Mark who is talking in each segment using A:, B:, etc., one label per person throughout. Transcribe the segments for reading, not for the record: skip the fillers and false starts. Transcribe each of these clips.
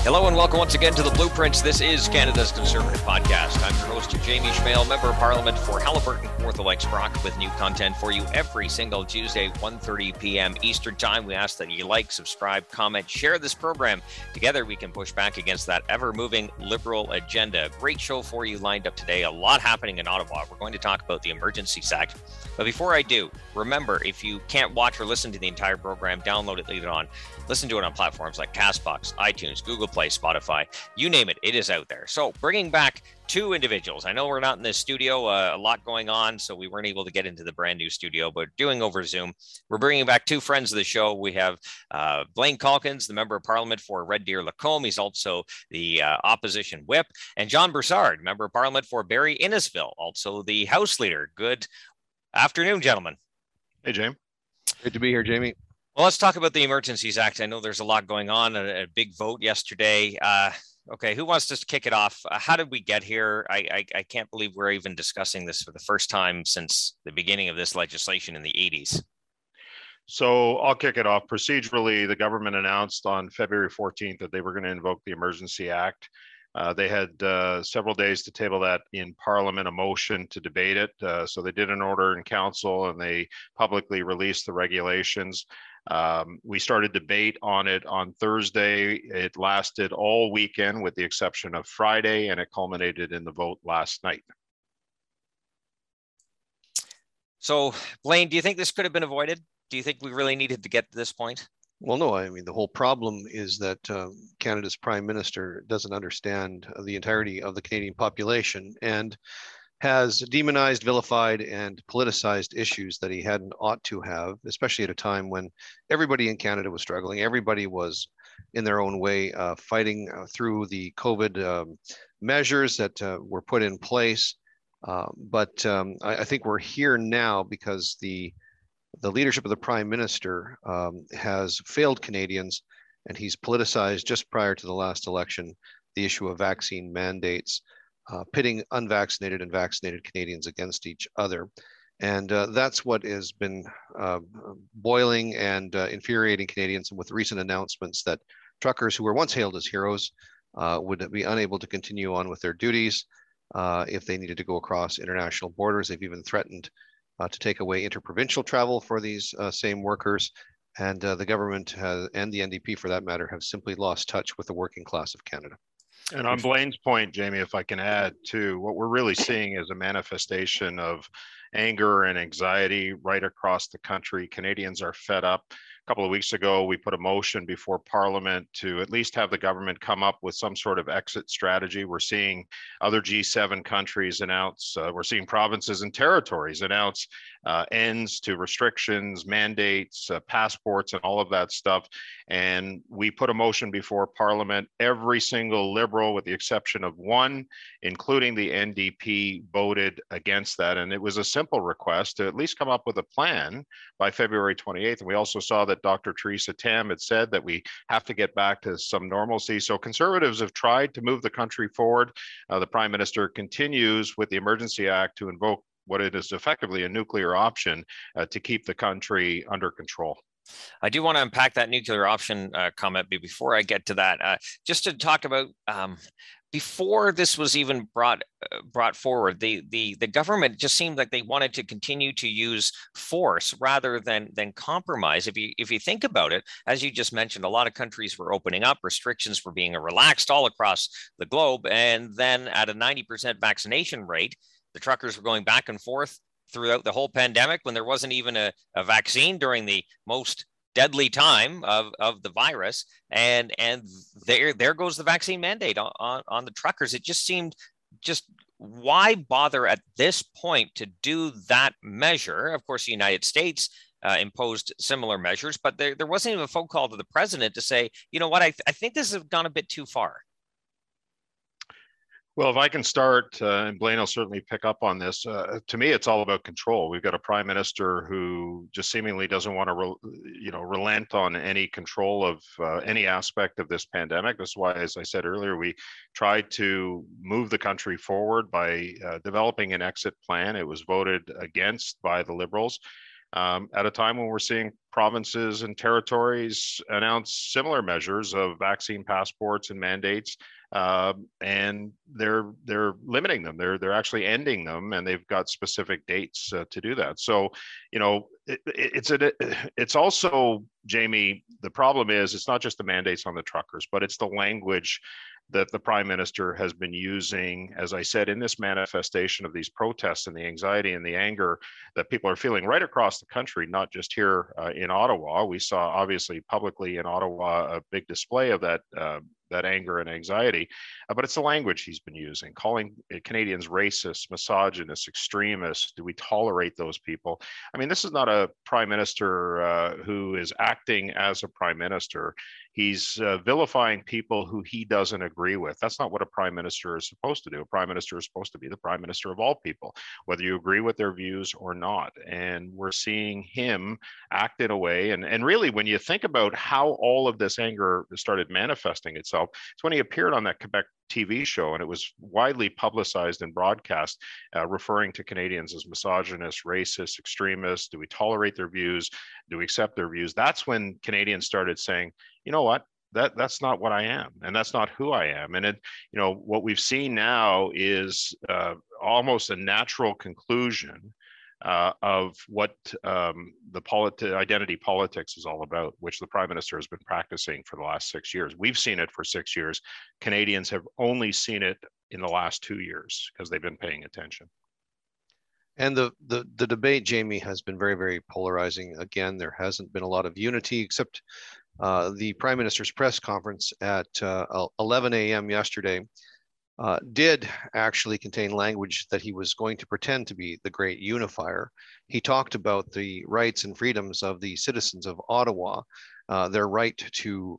A: Hello and welcome once again to The Blueprints. This is Canada's Conservative Podcast. I'm your host, Jamie Schmale, Member of Parliament for Haliburton, Kawartha Lakes Brock, with new content for you every single Tuesday, 1:30 p.m. Eastern Time. We ask that you like, subscribe, comment, share this program. Together we can push back against that ever-moving Liberal agenda. Great show for you lined up today. A lot happening in Ottawa. We're going to talk about the Emergencies Act. But before I do, remember, if you can't watch or listen to the entire program, download it, leave it on. Listen to it on platforms like CastBox, iTunes, Google Play, Spotify, you name it, it is out there. So bringing back two individuals. I know we're not in the studio, a lot going on, so we weren't able to get into the brand new studio, but doing over Zoom. We're bringing back two friends of the show. We have Blaine Calkins, the Member of Parliament for Red Deer Lacombe. He's also the opposition whip. And John Broussard, Member of Parliament for Barrie Innisfil, also the House Leader. Good afternoon, gentlemen.
B: Hey, James.
C: Great to be here, Jamie.
A: Well, let's talk about the Emergencies Act. I know there's a lot going on, a big vote yesterday. Okay, who wants to kick it off? How did we get here? I can't believe we're even discussing this for the first time since the beginning of this legislation in the 80s.
B: So I'll kick it off. Procedurally, the government announced on February 14th that they were going to invoke the Emergency Act. They had several days to table that in Parliament, a motion to debate it. So they did an order in council and they publicly released the regulations. We started debate on it on Thursday. It lasted all weekend with the exception of Friday, and it culminated in the vote last night.
A: So, Blaine, do you think this could have been avoided? Do you think we really needed to get to this point?
C: Well, no, I mean, the whole problem is that Canada's Prime Minister doesn't understand the entirety of the Canadian population and has demonized, vilified, and politicized issues that he hadn't ought to have, especially at a time when everybody in Canada was struggling. Everybody was, in their own way, fighting through the COVID measures that were put in place. But I think we're here now because the leadership of the Prime Minister has failed Canadians, and he's politicized just prior to the last election the issue of vaccine mandates, pitting unvaccinated and vaccinated Canadians against each other. And that's what has been boiling and infuriating Canadians. And with recent announcements that truckers who were once hailed as heroes would be unable to continue on with their duties if they needed to go across international borders. They've even threatened to take away interprovincial travel for these same workers. And the government has, and the NDP for that matter, have simply lost touch with the working class of Canada.
B: And on Blaine's point, Jamie, if I can add to what we're really seeing is a manifestation of anger and anxiety right across the country. Canadians are fed up. A couple of weeks ago, we put a motion before Parliament to at least have the government come up with some sort of exit strategy. We're seeing other G7 countries announce, we're seeing provinces and territories announce ends to restrictions, mandates, passports, and all of that stuff. And we put a motion before Parliament. Every single Liberal, with the exception of one, including the NDP, voted against that. And it was a simple request to at least come up with a plan by February 28th. And we also saw that Dr. Theresa Tam had said that we have to get back to some normalcy. So Conservatives have tried to move the country forward. The Prime Minister continues with the Emergency Act to invoke what it is effectively a nuclear option to keep the country under control.
A: I do want to unpack that nuclear option comment, but before I get to that, just to talk about before this was even brought forward, the government just seemed like they wanted to continue to use force rather than compromise. If you think about it, as you just mentioned, a lot of countries were opening up, restrictions were being relaxed all across the globe, and then at a 90% vaccination rate, the truckers were going back and forth throughout the whole pandemic when there wasn't even a vaccine during the most deadly time of the virus. And there goes the vaccine mandate on the truckers. It just seemed why bother at this point to do that measure? Of course, the United States imposed similar measures, but there wasn't even a phone call to the president to say, you know what, I think this has gone a bit too far.
B: Well, if I can start, and Blaine will certainly pick up on this, to me, it's all about control. We've got a prime minister who just seemingly doesn't want to, relent on any control of any aspect of this pandemic. That's why, as I said earlier, we tried to move the country forward by developing an exit plan. It was voted against by the Liberals. at a time when we're seeing provinces and territories announce similar measures of vaccine passports and mandates, and they're limiting them. They're actually ending them, and they've got specific dates to do that. So, it's also, Jamie, the problem is it's not just the mandates on the truckers, but it's the language that the Prime Minister has been using, as I said, in this manifestation of these protests and the anxiety and the anger that people are feeling right across the country, not just here in Ottawa. We saw, obviously, publicly in Ottawa, a big display of that anger and anxiety, but it's the language he's been using, calling Canadians racist, misogynist, extremist. Do we tolerate those people? I mean, this is not a Prime Minister who is acting as a Prime Minister. He's vilifying people who he doesn't agree with. That's not what a Prime Minister is supposed to do. A Prime Minister is supposed to be the Prime Minister of all people, whether you agree with their views or not. And we're seeing him act in a way, and really, when you think about how all of this anger started manifesting itself, it's when he appeared on that Quebec TV show, and it was widely publicized and broadcast, referring to Canadians as misogynist, racist, extremists. Do we tolerate their views? Do we accept their views? That's when Canadians started saying, you know what? That's not what I am, and that's not who I am. And what we've seen now is almost a natural conclusion of what the identity politics is all about, which the Prime Minister has been practicing for the last 6 years. We've seen it for 6 years. Canadians have only seen it in the last 2 years because they've been paying attention.
C: And the debate, Jamie, has been very, very polarizing. Again, there hasn't been a lot of unity, except the Prime Minister's press conference at 11 a.m. yesterday did actually contain language that he was going to pretend to be the great unifier. He talked about the rights and freedoms of the citizens of Ottawa, their right to,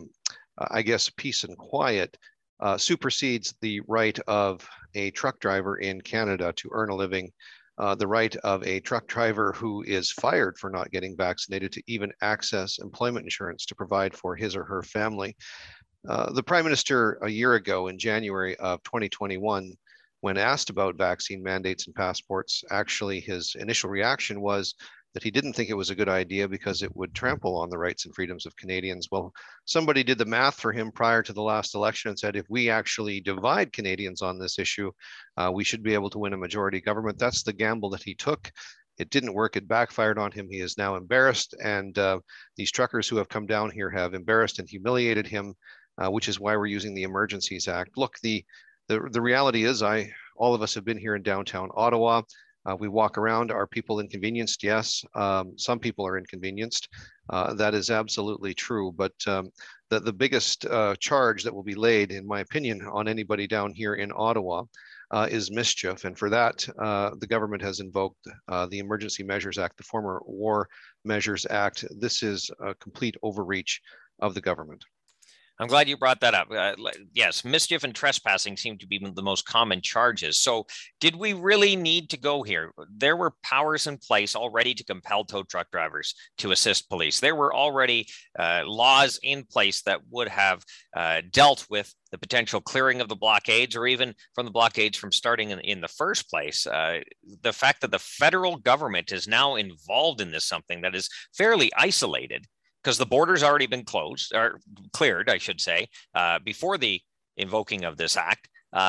C: I guess, peace and quiet, supersedes the right of a truck driver in Canada to earn a living, the right of a truck driver who is fired for not getting vaccinated to even access employment insurance to provide for his or her family. The Prime Minister, a year ago in January of 2021, when asked about vaccine mandates and passports, actually his initial reaction was that he didn't think it was a good idea because it would trample on the rights and freedoms of Canadians. Well, somebody did the math for him prior to the last election and said, if we actually divide Canadians on this issue, we should be able to win a majority government. That's the gamble that he took. It didn't work. It backfired on him. He is now embarrassed. And these truckers who have come down here have embarrassed and humiliated him, which is why we're using the Emergencies Act. Look, the reality is all of us have been here in downtown Ottawa. We walk around. Are people inconvenienced? Yes. Some people are inconvenienced. That is absolutely true. But the biggest charge that will be laid, in my opinion, on anybody down here in Ottawa is mischief. And for that, the government has invoked the Emergency Measures Act, the former War Measures Act. This is a complete overreach of the government.
A: I'm glad you brought that up. Yes, mischief and trespassing seem to be the most common charges. So did we really need to go here? There were powers in place already to compel tow truck drivers to assist police. There were already laws in place that would have dealt with the potential clearing of the blockades, or even from the blockades from starting in the first place. The fact that the federal government is now involved in this, something that is fairly isolated, because the border's already been closed, or cleared, I should say, before the invoking of this act.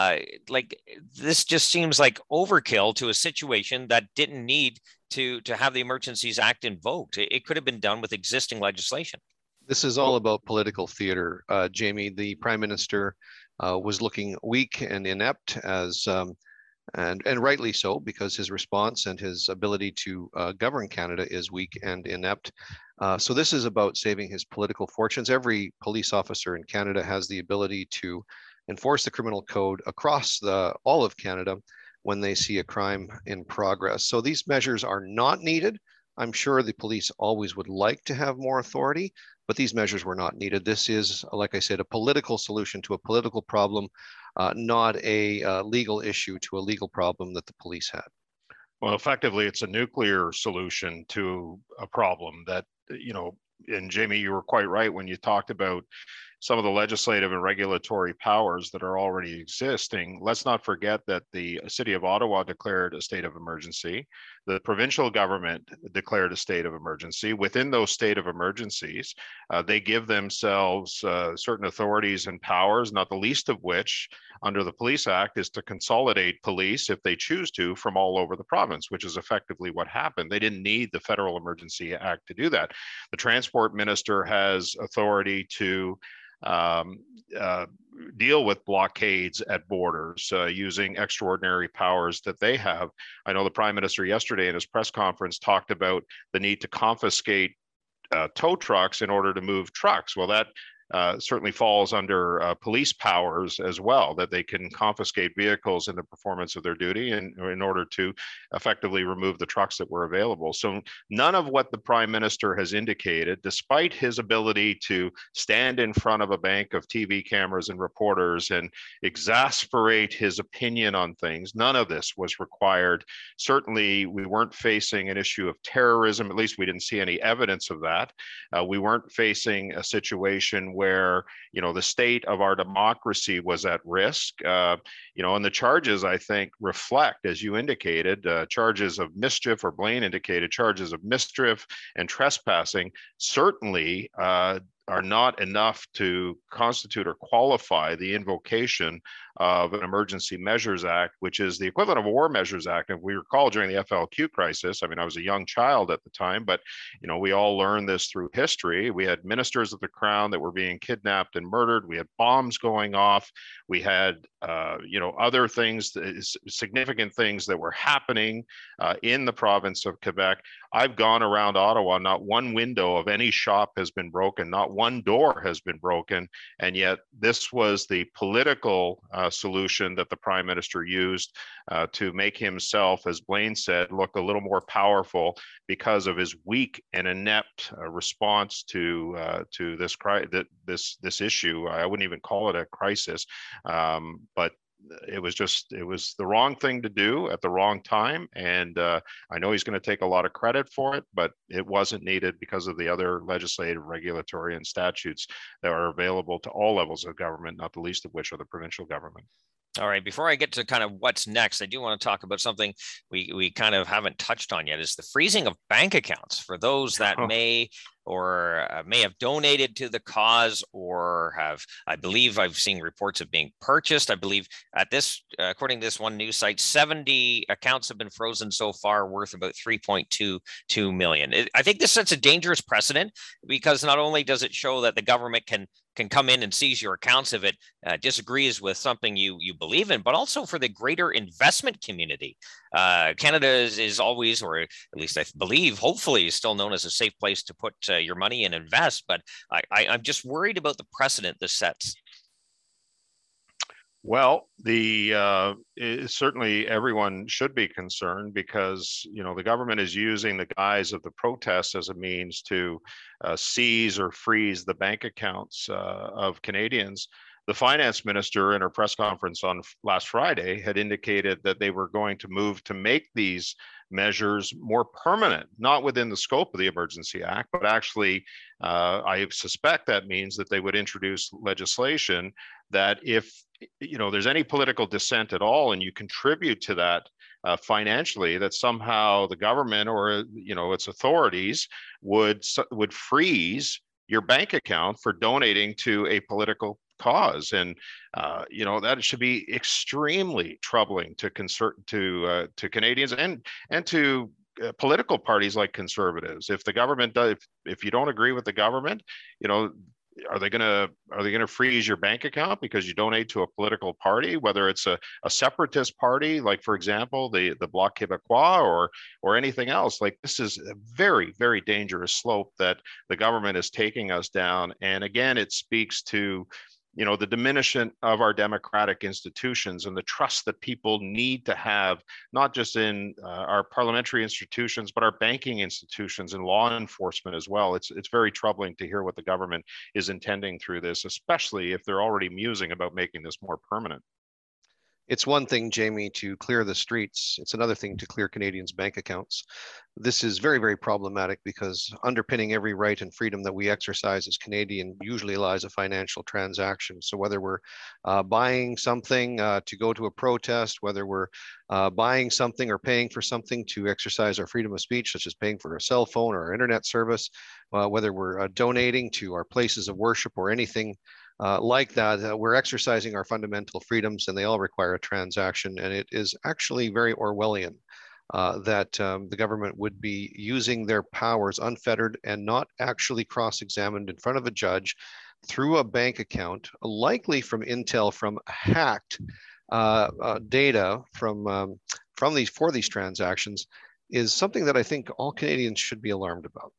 A: This just seems like overkill to a situation that didn't need to have the Emergencies Act invoked. It could have been done with existing legislation.
C: This is all about political theater, Jamie. The Prime Minister was looking weak and inept, and rightly so, because his response and his ability to govern Canada is weak and inept. So this is about saving his political fortunes. Every police officer in Canada has the ability to enforce the criminal code across all of Canada when they see a crime in progress. So these measures are not needed. I'm sure the police always would like to have more authority, but these measures were not needed. This is, like I said, a political solution to a political problem, not a legal issue to a legal problem that the police had.
B: Well, effectively, it's a nuclear solution to a problem that, and Jamie, you were quite right when you talked about some of the legislative and regulatory powers that are already existing. Let's not forget that the city of Ottawa declared a state of emergency. The provincial government declared a state of emergency. Within those state of emergencies, they give themselves certain authorities and powers, not the least of which, under the Police Act, is to consolidate police, if they choose to, from all over the province, which is effectively what happened. They didn't need the Federal Emergency Act to do that. The Transport Minister has authority to deal with blockades at borders using extraordinary powers that they have. I know the Prime Minister yesterday in his press conference talked about the need to confiscate tow trucks in order to move trucks. Well, that certainly falls under police powers as well, that they can confiscate vehicles in the performance of their duty in order to effectively remove the trucks that were available. So none of what the Prime Minister has indicated, despite his ability to stand in front of a bank of TV cameras and reporters and exasperate his opinion on things, none of this was required. Certainly, we weren't facing an issue of terrorism. At least we didn't see any evidence of that. We weren't facing a situation where, you know, the state of our democracy was at risk. You know, and the charges, I think, reflect, as you indicated, charges of mischief, or Blaine indicated, charges of mischief and trespassing certainly are not enough to constitute or qualify the invocation of an Emergency Measures Act, which is the equivalent of a War Measures Act. If we recall, during the FLQ crisis, I mean, I was a young child at the time, but, you know, we all learned this through history. We had ministers of the Crown that were being kidnapped and murdered. We had bombs going off. We had, you know, other things, significant things that were happening in the province of Quebec. I've gone around Ottawa, not one window of any shop has been broken, not one door has been broken, and yet this was the political solution that the Prime Minister used to make himself, as Blaine said, look a little more powerful because of his weak and inept response to this issue. I wouldn't even call it a crisis, but it was the wrong thing to do at the wrong time. And I know he's going to take a lot of credit for it, but it wasn't needed because of the other legislative, regulatory, and statutes that are available to all levels of government, not the least of which are the provincial government.
A: All right, before I get to kind of what's next, I do want to talk about something we kind of haven't touched on yet, is the freezing of bank accounts for those that may have donated to the cause, or have, I believe I've seen reports of being purchased. I believe at this, according to this one news site, 70 accounts have been frozen so far, worth about $3.22 million. I think this sets a dangerous precedent, because not only does it show that the government can come in and seize your accounts if it disagrees with something you believe in, but also for the greater investment community. Canada is always, or at least I believe, hopefully, is still known as a safe place to put your money and invest. But I'm just worried about the precedent this sets.
B: Well, certainly everyone should be concerned, because, you know, the government is using the guise of the protests as a means to seize or freeze the bank accounts of Canadians. The finance minister, in her press conference on last Friday, had indicated that they were going to move to make these measures more permanent, not within the scope of the Emergency Act, but actually, I suspect that means that they would introduce legislation that if, you know, there's any political dissent at all and you contribute to that financially, that somehow the government, or, you know, its authorities would freeze your bank account for donating to a political cause. And you know, that should be extremely troubling to Canadians and to political parties like Conservatives. If the government does, if you don't agree with the government, you know, are they going to freeze your bank account because you donate to a political party, whether it's a separatist party, like, for example, the Bloc Québécois, or anything else? Like, this is a very, very dangerous slope that the government is taking us down. And again, it speaks to, you know, the diminishment of our democratic institutions and the trust that people need to have, not just in our parliamentary institutions, but our banking institutions and law enforcement as well. It's very troubling to hear what the government is intending through this, especially if they're already musing about making this more permanent.
C: It's one thing, Jamie, to clear the streets. It's another thing to clear Canadians' bank accounts. This is very, very problematic because underpinning every right and freedom that we exercise as Canadian usually lies a financial transaction. So whether we're buying something to go to a protest, whether we're buying something or paying for something to exercise our freedom of speech, such as paying for a cell phone or our internet service, whether we're donating to our places of worship or anything like that, we're exercising our fundamental freedoms, and they all require a transaction. And it is actually very Orwellian that the government would be using their powers unfettered and not actually cross-examined in front of a judge through a bank account, likely from intel from hacked data from these transactions, is something that I think all Canadians should be alarmed about.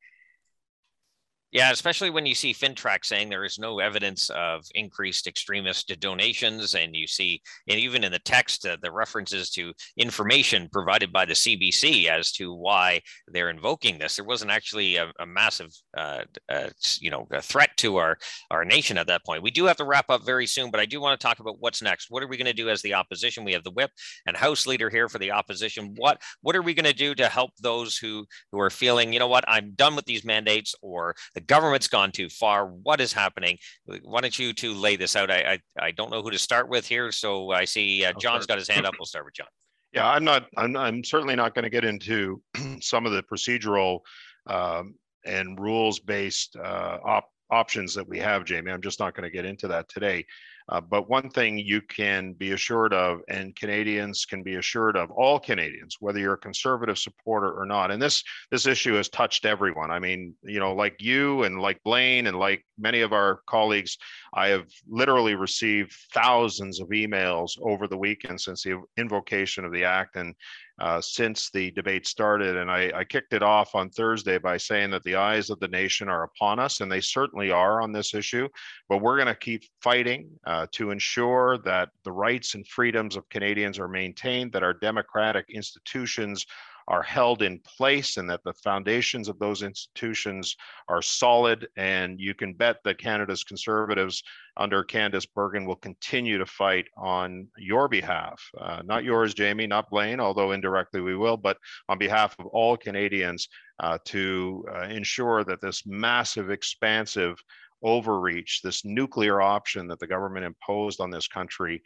A: Yeah, especially when you see FINTRAC saying there is no evidence of increased extremist donations. And you see, and even in the text, the references to information provided by the CBC as to why they're invoking this. There wasn't actually a massive, a threat to our nation at that point. We do have to wrap up very soon, but I do want to talk about what's next. What are we going to do as the opposition? We have the whip and House Leader here for the opposition. What are we going to do to help those who are feeling, you know what, I'm done with these mandates, or the government's gone too far? What is happening? Why don't you two lay this out? I don't know who to start with here. So I see John's got his hand up. We'll start with John.
B: Yeah, I'm certainly not going to get into some of the procedural and rules-based options that we have, Jamie. I'm just not going to get into that today. But one thing you can be assured of, and Canadians can be assured of, all Canadians, whether you're a Conservative supporter or not, and this issue has touched everyone. I mean, like you and like Blaine and like many of our colleagues, I have literally received thousands of emails over the weekend since the invocation of the act and since the debate started. And I kicked it off on Thursday by saying that the eyes of the nation are upon us, and they certainly are on this issue. But we're going to keep fighting to ensure that the rights and freedoms of Canadians are maintained, that our democratic institutions are held in place, and that the foundations of those institutions are solid. And you can bet that Canada's Conservatives under Candice Bergen will continue to fight on your behalf, not yours, Jamie, not Blaine, although indirectly we will, but on behalf of all Canadians to ensure that this massive, expansive overreach, this nuclear option that the government imposed on this country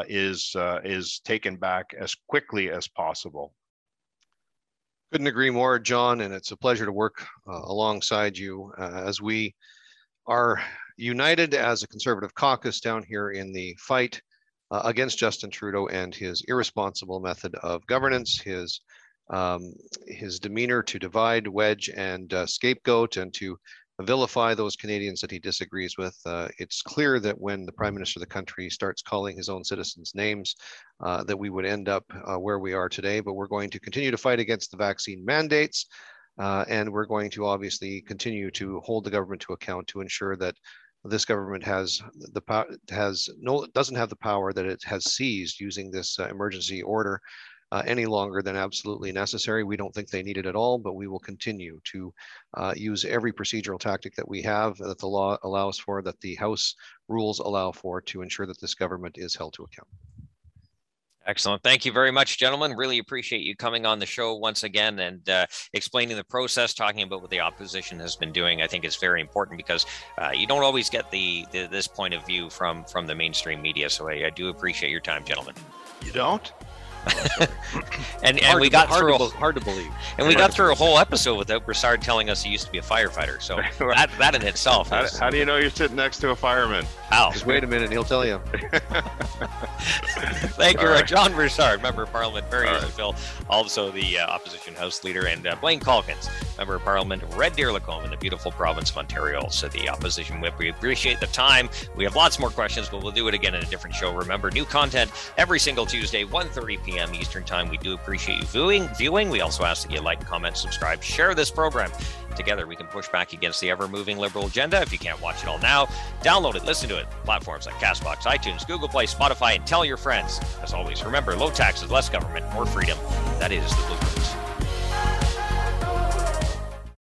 B: is taken back as quickly as possible.
C: Couldn't agree more, John, and it's a pleasure to work alongside you as we are united as a Conservative caucus down here in the fight against Justin Trudeau and his irresponsible method of governance, his demeanor to divide, wedge, and scapegoat, and to vilify those Canadians that he disagrees with. It's clear that when the Prime Minister of the country starts calling his own citizens names, that we would end up where we are today. But we're going to continue to fight against the vaccine mandates, and we're going to obviously continue to hold the government to account to ensure that this government doesn't have the power that it has seized using this emergency order any longer than absolutely necessary. We don't think they need it at all, but we will continue to use every procedural tactic that we have, that the law allows for, that the House rules allow for, to ensure that this government is held to account.
A: Excellent. Thank you very much, gentlemen. Really appreciate you coming on the show once again and explaining the process, talking about what the opposition has been doing. I think it's very important because you don't always get this point of view from the mainstream media. So I do appreciate your time, gentlemen.
B: You don't?
A: and we got through
C: hard to believe,
A: and we got through a whole episode without Broussard telling us he used to be a firefighter. So that in itself.
B: How do you know you're sitting next to a fireman?
A: How?
C: Just wait a minute, he'll tell you.
A: Thank you, John Broussard, member of Parliament, Barrie Phil, also the opposition House Leader, and Blaine Calkins, member of Parliament, Red Deer Lacombe in the beautiful province of Ontario, also the opposition whip. We appreciate the time. We have lots more questions, but we'll do it again in a different show. Remember, new content every single Tuesday, 1:30 p.m. Eastern Time. We do appreciate you viewing. We also ask that you like, comment, subscribe, share this program. Together, we can push back against the ever-moving liberal agenda. If you can't watch it all now, download it, listen to it. Platforms like CastBox, iTunes, Google Play, Spotify, and tell your friends. As always, remember, low taxes, less government, more freedom. That is the Blueprint.